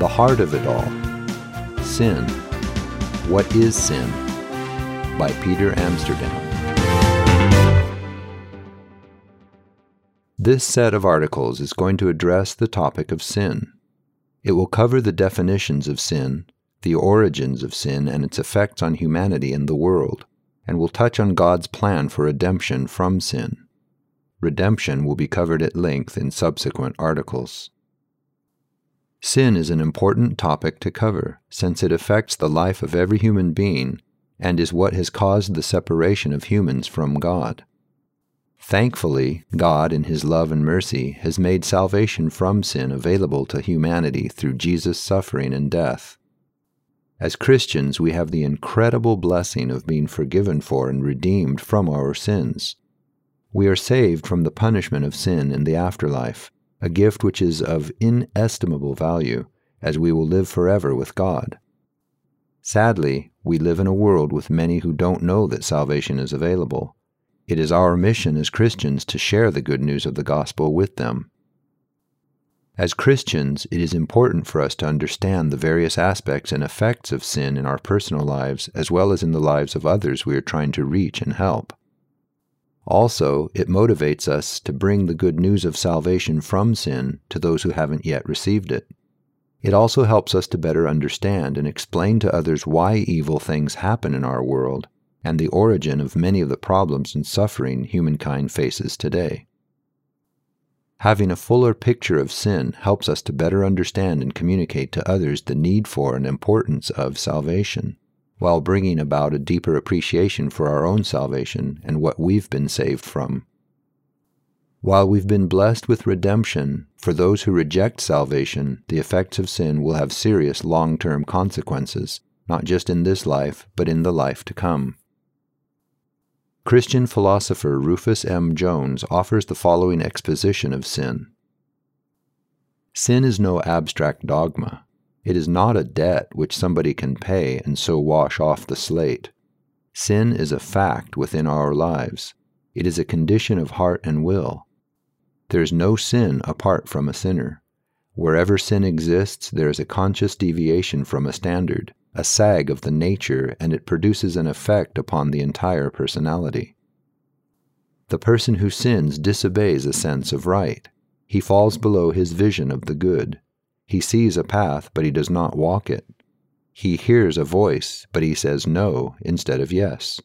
The heart of it all. Sin. What is sin? By Peter Amsterdam. This set of articles is going to address the topic of sin. It will cover the definitions of sin, the origins of sin and its effects on humanity and the world, and will touch on God's plan for redemption from sin. Redemption will be covered at length in subsequent articles. Sin is an important topic to cover, since it affects the life of every human being and is what has caused the separation of humans from God. Thankfully, God, in His love and mercy, has made salvation from sin available to humanity through Jesus' suffering and death. As Christians, we have the incredible blessing of being forgiven for and redeemed from our sins. We are saved from the punishment of sin in the afterlife, a gift which is of inestimable value, as we will live forever with God. Sadly, we live in a world with many who don't know that salvation is available. It is our mission as Christians to share the good news of the gospel with them. As Christians, it is important for us to understand the various aspects and effects of sin in our personal lives as well as in the lives of others we are trying to reach and help. Also, it motivates us to bring the good news of salvation from sin to those who haven't yet received it. It also helps us to better understand and explain to others why evil things happen in our world and the origin of many of the problems and suffering humankind faces today. Having a fuller picture of sin helps us to better understand and communicate to others the need for and importance of salvation, while bringing about a deeper appreciation for our own salvation and what we've been saved from. While we've been blessed with redemption, for those who reject salvation, the effects of sin will have serious long-term consequences, not just in this life, but in the life to come. Christian philosopher Rufus M. Jones offers the following exposition of sin. Sin is no abstract dogma. It is not a debt which somebody can pay and so wash off the slate. Sin is a fact within our lives. It is a condition of heart and will. There is no sin apart from a sinner. Wherever sin exists, there is a conscious deviation from a standard, a sag of the nature, and it produces an effect upon the entire personality. The person who sins disobeys a sense of right. He falls below his vision of the good. He sees a path, but he does not walk it. He hears a voice, but he says no instead of yes.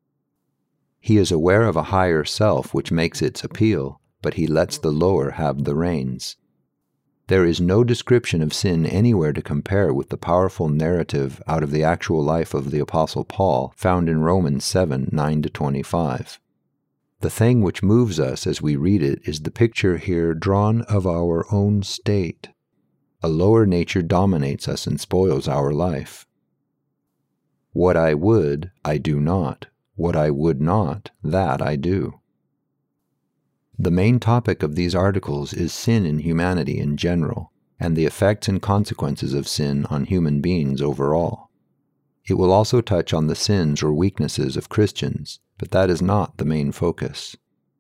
He is aware of a higher self which makes its appeal, but he lets the lower have the reins. There is no description of sin anywhere to compare with the powerful narrative out of the actual life of the Apostle Paul found in Romans 7:9-25. The thing which moves us as we read it is the picture here drawn of our own state. A lower nature dominates us and spoils our life. What I would, I do not. What I would not, that I do. The main topic of these articles is sin in humanity in general, and the effects and consequences of sin on human beings overall. It will also touch on the sins or weaknesses of Christians, but that is not the main focus.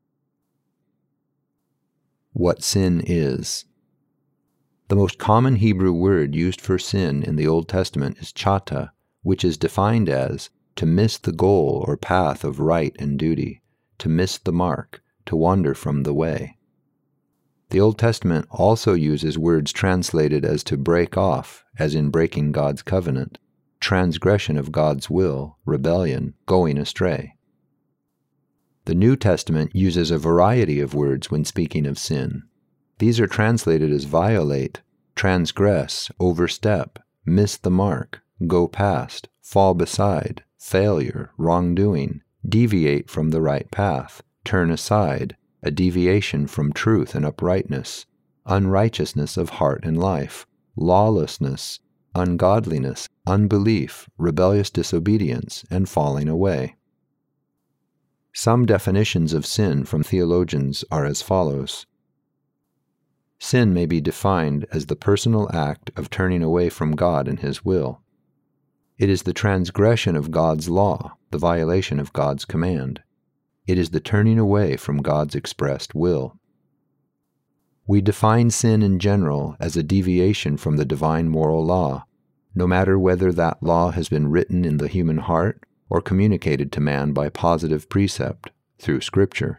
What sin is. The most common Hebrew word used for sin in the Old Testament is chata, which is defined as to miss the goal or path of right and duty, to miss the mark, to wander from the way. The Old Testament also uses words translated as to break off, as in breaking God's covenant, transgression of God's will, rebellion, going astray. The New Testament uses a variety of words when speaking of sin. These are translated as violate, transgress, overstep, miss the mark, go past, fall beside, failure, wrongdoing, deviate from the right path, turn aside, a deviation from truth and uprightness, unrighteousness of heart and life, lawlessness, ungodliness, unbelief, rebellious disobedience, and falling away. Some definitions of sin from theologians are as follows. Sin may be defined as the personal act of turning away from God and His will. It is the transgression of God's law, the violation of God's command. It is the turning away from God's expressed will. We define sin in general as a deviation from the divine moral law, no matter whether that law has been written in the human heart or communicated to man by positive precept through Scripture.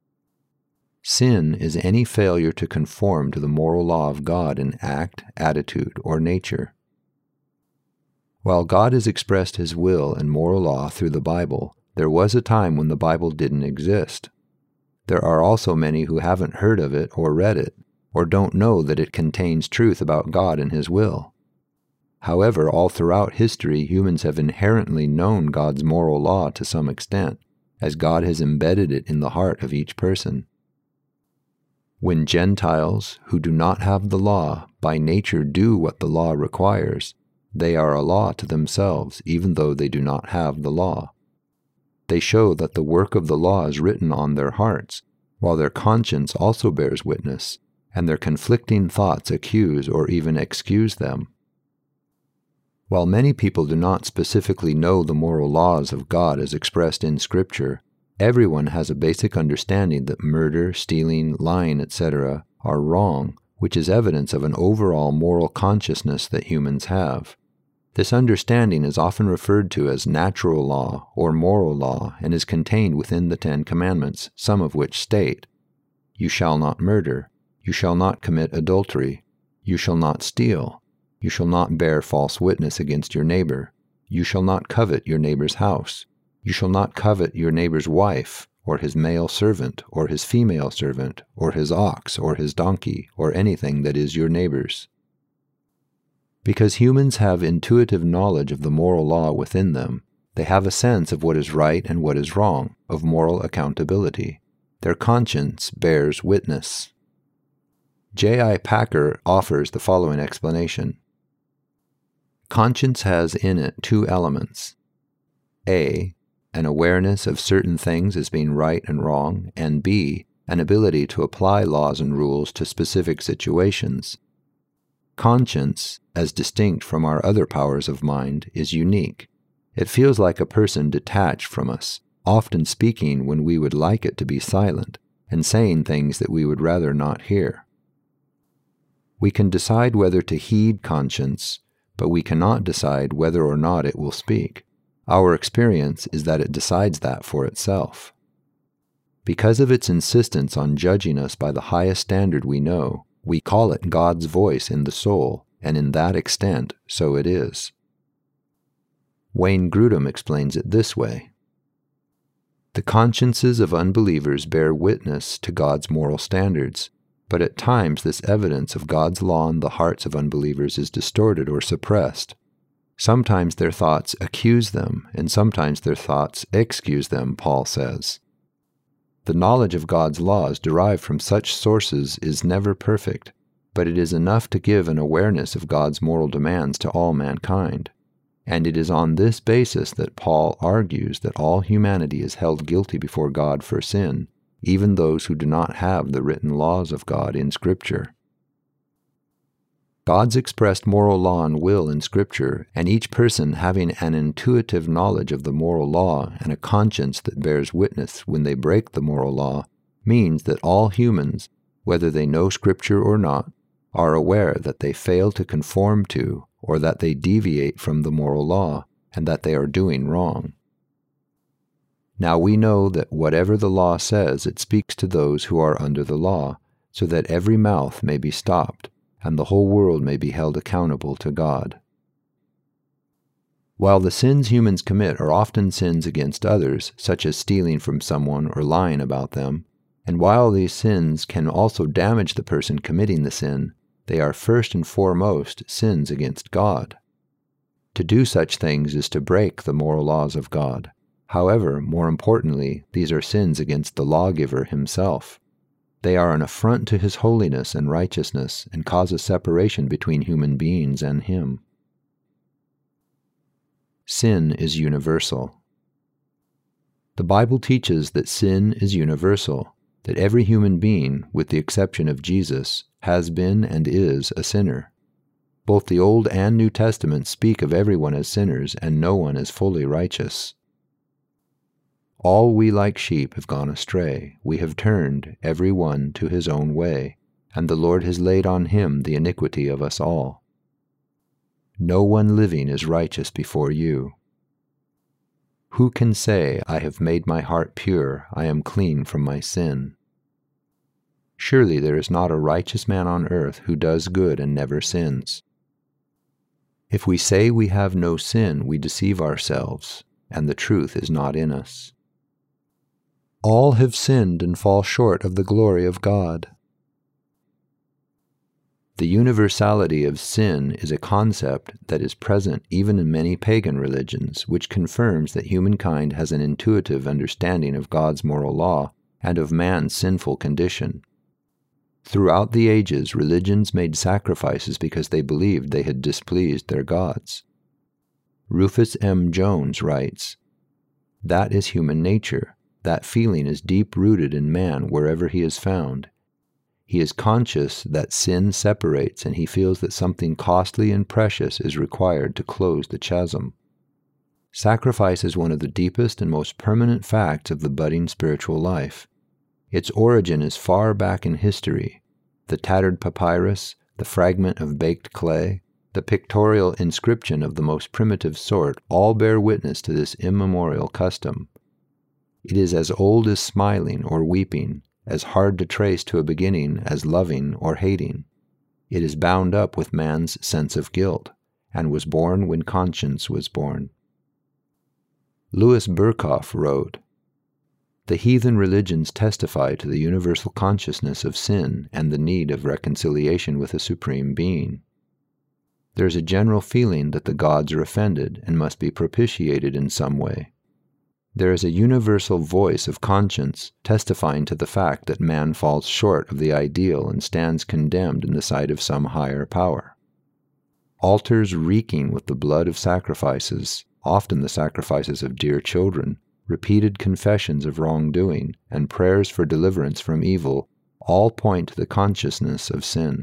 Sin is any failure to conform to the moral law of God in act, attitude, or nature. While God has expressed His will and moral law through the Bible, there was a time when the Bible didn't exist. There are also many who haven't heard of it or read it, or don't know that it contains truth about God and His will. However, all throughout history, humans have inherently known God's moral law to some extent, as God has embedded it in the heart of each person. When Gentiles, who do not have the law, by nature do what the law requires, they are a law to themselves, even though they do not have the law. They show that the work of the law is written on their hearts, while their conscience also bears witness, and their conflicting thoughts accuse or even excuse them. While many people do not specifically know the moral laws of God as expressed in Scripture, everyone has a basic understanding that murder, stealing, lying, etc. are wrong, which is evidence of an overall moral consciousness that humans have. This understanding is often referred to as natural law or moral law and is contained within the 10 Commandments, some of which state, "You shall not murder, you shall not commit adultery, you shall not steal, you shall not bear false witness against your neighbor, you shall not covet your neighbor's house, you shall not covet your neighbor's wife, or his male servant, or his female servant, or his ox, or his donkey, or anything that is your neighbor's." Because humans have intuitive knowledge of the moral law within them, they have a sense of what is right and what is wrong, of moral accountability. Their conscience bears witness. J.I. Packer offers the following explanation. Conscience has in it 2 elements. A, an awareness of certain things as being right and wrong, and B, an ability to apply laws and rules to specific situations. Conscience, as distinct from our other powers of mind, is unique. It feels like a person detached from us, often speaking when we would like it to be silent, and saying things that we would rather not hear. We can decide whether to heed conscience, but we cannot decide whether or not it will speak. Our experience is that it decides that for itself. Because of its insistence on judging us by the highest standard we know, we call it God's voice in the soul, and in that extent, so it is. Wayne Grudem explains it this way. The consciences of unbelievers bear witness to God's moral standards, but at times this evidence of God's law in the hearts of unbelievers is distorted or suppressed. Sometimes their thoughts accuse them, and sometimes their thoughts excuse them, Paul says. The knowledge of God's laws derived from such sources is never perfect, but it is enough to give an awareness of God's moral demands to all mankind. And it is on this basis that Paul argues that all humanity is held guilty before God for sin, even those who do not have the written laws of God in Scripture. God's expressed moral law and will in Scripture, and each person having an intuitive knowledge of the moral law and a conscience that bears witness when they break the moral law, means that all humans, whether they know Scripture or not, are aware that they fail to conform to or that they deviate from the moral law, and that they are doing wrong. Now we know that whatever the law says, it speaks to those who are under the law, so that every mouth may be stopped, and the whole world may be held accountable to God. While the sins humans commit are often sins against others, such as stealing from someone or lying about them, and while these sins can also damage the person committing the sin, they are first and foremost sins against God. To do such things is to break the moral laws of God. However, more importantly, these are sins against the lawgiver himself. They are an affront to his holiness and righteousness and cause a separation between human beings and him. Sin is universal. The Bible teaches that sin is universal, that every human being, with the exception of Jesus, has been and is a sinner. Both the Old and New Testaments speak of everyone as sinners and no one as fully righteous. All we like sheep have gone astray. We have turned, every one, to his own way. and the Lord has laid on him the iniquity of us all. No one living is righteous before you. Who can say, I have made my heart pure, I am clean from my sin? Surely there is not a righteous man on earth who does good and never sins. If we say we have no sin, we deceive ourselves, and the truth is not in us. All have sinned and fall short of the glory of God. The universality of sin is a concept that is present even in many pagan religions, which confirms that humankind has an intuitive understanding of God's moral law and of man's sinful condition. Throughout the ages, religions made sacrifices because they believed they had displeased their gods. Rufus M. Jones writes, "That is human nature. That feeling is deep-rooted in man wherever he is found. He is conscious that sin separates, and he feels that something costly and precious is required to close the chasm. Sacrifice is one of the deepest and most permanent facts of the budding spiritual life. Its origin is far back in history. The tattered papyrus, the fragment of baked clay, the pictorial inscription of the most primitive sort all bear witness to this immemorial custom. It is as old as smiling or weeping, as hard to trace to a beginning as loving or hating. It is bound up with man's sense of guilt, and was born when conscience was born." Louis Berkhoff wrote, "The heathen religions testify to the universal consciousness of sin and the need of reconciliation with a supreme being. There is a general feeling that the gods are offended and must be propitiated in some way. There is a universal voice of conscience testifying to the fact that man falls short of the ideal and stands condemned in the sight of some higher power. Altars reeking with the blood of sacrifices, often the sacrifices of dear children, repeated confessions of wrongdoing, and prayers for deliverance from evil all point to the consciousness of sin."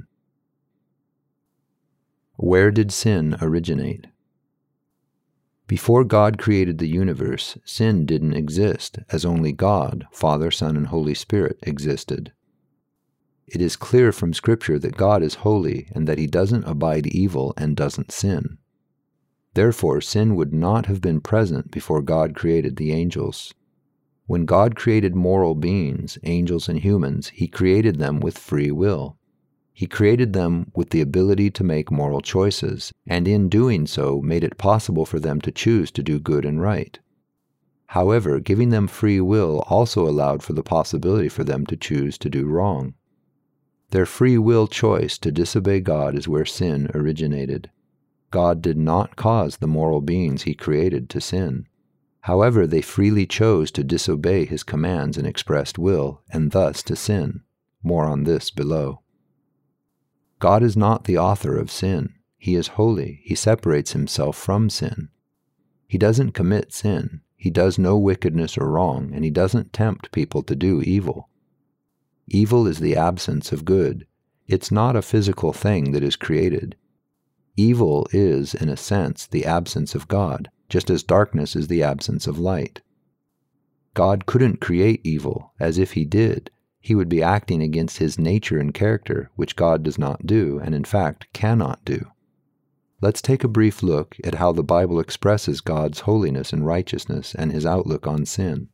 Where did sin originate? Before God created the universe, sin didn't exist, as only God, Father, Son, and Holy Spirit existed. It is clear from Scripture that God is holy and that he doesn't abide evil and doesn't sin. Therefore, sin would not have been present before God created the angels. When God created moral beings, angels and humans, he created them with free will. He created them with the ability to make moral choices, and in doing so made it possible for them to choose to do good and right. However, giving them free will also allowed for the possibility for them to choose to do wrong. Their free will choice to disobey God is where sin originated. God did not cause the moral beings he created to sin. However, they freely chose to disobey his commands and expressed will, and thus to sin. More on this below. God is not the author of sin. He is holy. He separates himself from sin. He doesn't commit sin. He does no wickedness or wrong, and he doesn't tempt people to do evil. Evil is the absence of good. It's not a physical thing that is created. Evil is, in a sense, the absence of God, just as darkness is the absence of light. God couldn't create evil, as if he did, he would be acting against his nature and character, which God does not do, and in fact cannot do. Let's take a brief look at how the Bible expresses God's holiness and righteousness and his outlook on sin.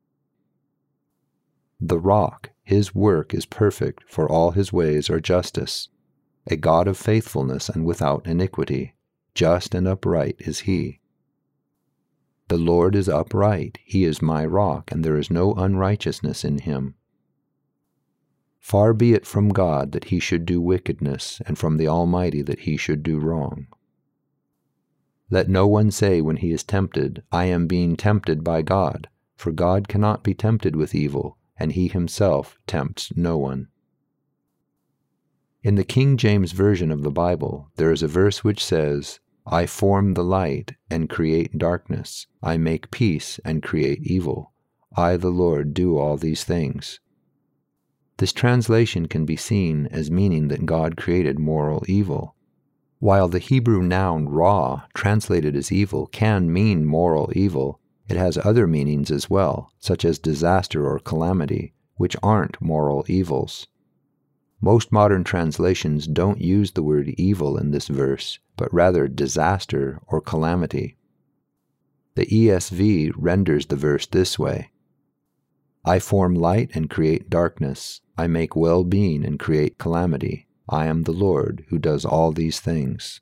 The rock, his work is perfect, for all his ways are justice. A God of faithfulness and without iniquity, just and upright is he. The Lord is upright, he is my rock, and there is no unrighteousness in him. Far be it from God that he should do wickedness, and from the Almighty that he should do wrong. Let no one say when he is tempted, I am being tempted by God, for God cannot be tempted with evil, and he himself tempts no one. In the King James Version of the Bible, there is a verse which says, I form the light and create darkness. I make peace and create evil. I, the Lord, do all these things. This translation can be seen as meaning that God created moral evil. While the Hebrew noun ra, translated as evil, can mean moral evil, it has other meanings as well, such as disaster or calamity, which aren't moral evils. Most modern translations don't use the word evil in this verse, but rather disaster or calamity. The ESV renders the verse this way: I form light and create darkness. I make well-being and create calamity. I am the Lord who does all these things.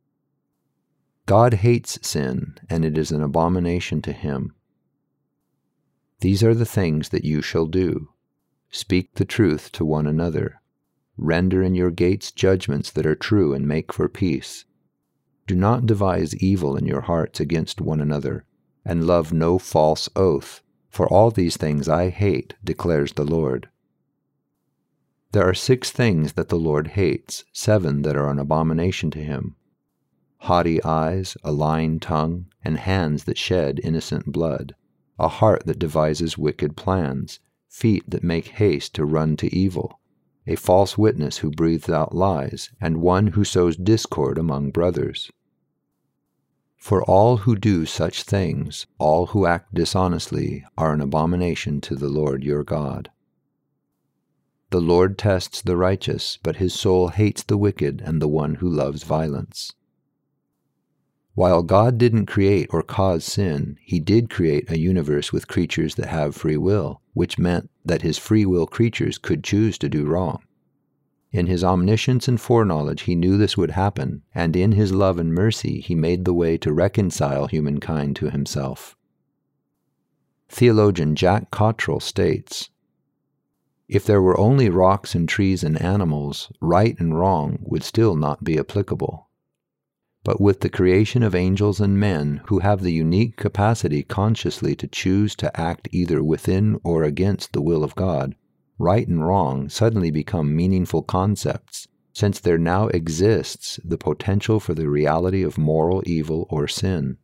God hates sin, and it is an abomination to him. These are the things that you shall do. Speak the truth to one another. Render in your gates judgments that are true and make for peace. Do not devise evil in your hearts against one another, and love no false oath, for all these things I hate, declares the Lord. There are 6 things that the Lord hates, 7 that are an abomination to him: haughty eyes, a lying tongue, and hands that shed innocent blood, a heart that devises wicked plans, feet that make haste to run to evil, a false witness who breathes out lies, and one who sows discord among brothers. For all who do such things, all who act dishonestly, are an abomination to the Lord your God. The Lord tests the righteous, but his soul hates the wicked and the one who loves violence. While God didn't create or cause sin, he did create a universe with creatures that have free will, which meant that his free will creatures could choose to do wrong. In his omniscience and foreknowledge he knew this would happen, and in his love and mercy he made the way to reconcile humankind to himself. Theologian Jack Cottrell states, if there were only rocks and trees and animals, right and wrong would still not be applicable. But with the creation of angels and men who have the unique capacity consciously to choose to act either within or against the will of God, right and wrong suddenly become meaningful concepts, since there now exists the potential for the reality of moral evil or sin.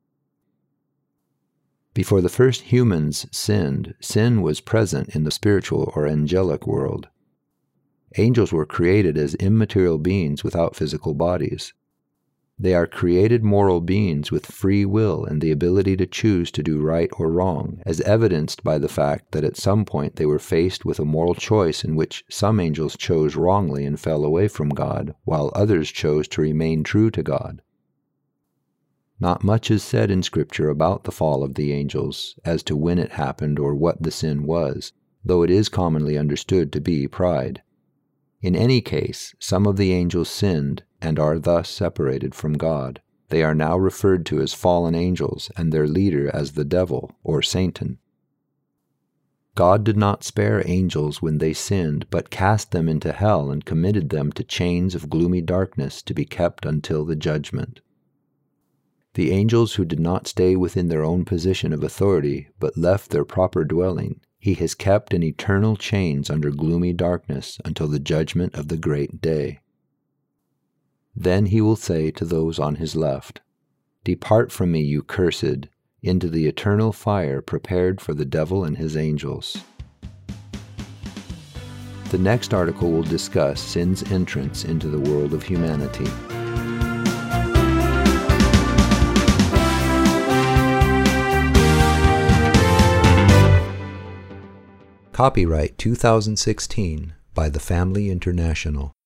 Before the first humans sinned, sin was present in the spiritual or angelic world. Angels were created as immaterial beings without physical bodies. They are created moral beings with free will and the ability to choose to do right or wrong, as evidenced by the fact that at some point they were faced with a moral choice in which some angels chose wrongly and fell away from God, while others chose to remain true to God. Not much is said in Scripture about the fall of the angels, as to when it happened or what the sin was, though it is commonly understood to be pride. In any case, some of the angels sinned and are thus separated from God. They are now referred to as fallen angels, and their leader as the devil, or Satan. God did not spare angels when they sinned, but cast them into hell and committed them to chains of gloomy darkness to be kept until the judgment. The angels who did not stay within their own position of authority, but left their proper dwelling, he has kept in eternal chains under gloomy darkness until the judgment of the great day. Then he will say to those on his left, "Depart from me, you cursed, into the eternal fire prepared for the devil and his angels." The next article will discuss sin's entrance into the world of humanity. Copyright 2016 by The Family International.